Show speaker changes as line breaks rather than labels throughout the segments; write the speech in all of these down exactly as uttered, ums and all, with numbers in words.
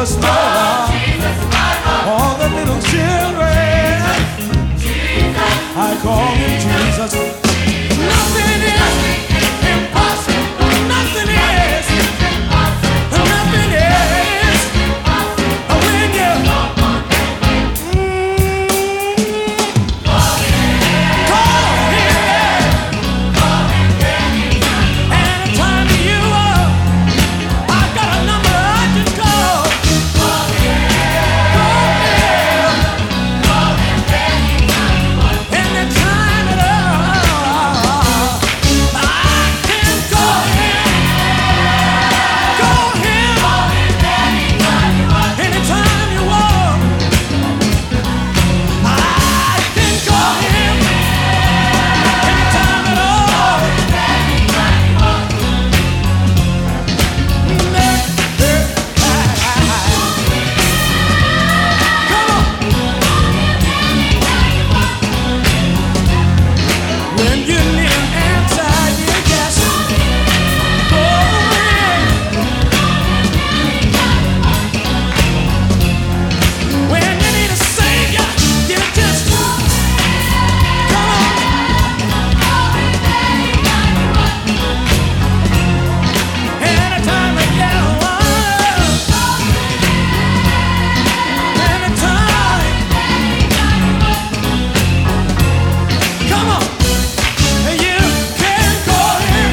Jesus, my Lord. All the little children, I call him Jesus. Nothing is impossible. Nothing is. Nothing is. When you mm, call him, anytime you are, I've got a number I can call. Call him. Anytime at all, I can call him. Call him. Anytime you want, I can call him. Anytime at all. Come on. When you need an answer, you just go in. When you need a savior, you just come on. Anytime you get one, anytime, come on. You can call him,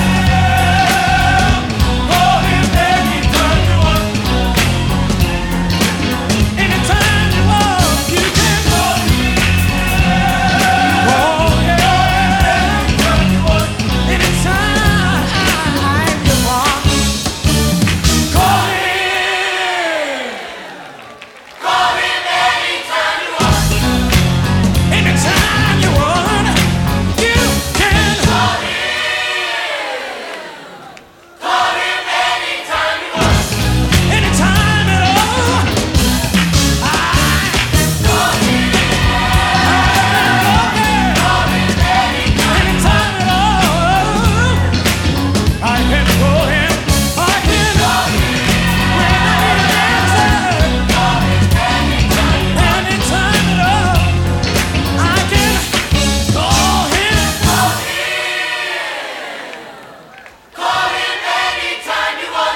call him anytime you want. Anytime you want, you can call him. Oh yeah, anytime you want. Anytime you want, call him. Call him anytime you want. Anytime you want, you can call him. Call him anytime you want. Anytime at all, I can call him. Call him anytime at all, I can call him. I can call him when I need an answer. Call him anytime at all, I can call him. Call him anytime you want.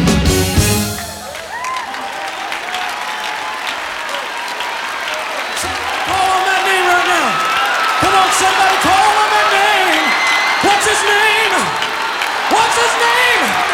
Call on that name right now. Come on, somebody, call on that name. What's his name? What's his name?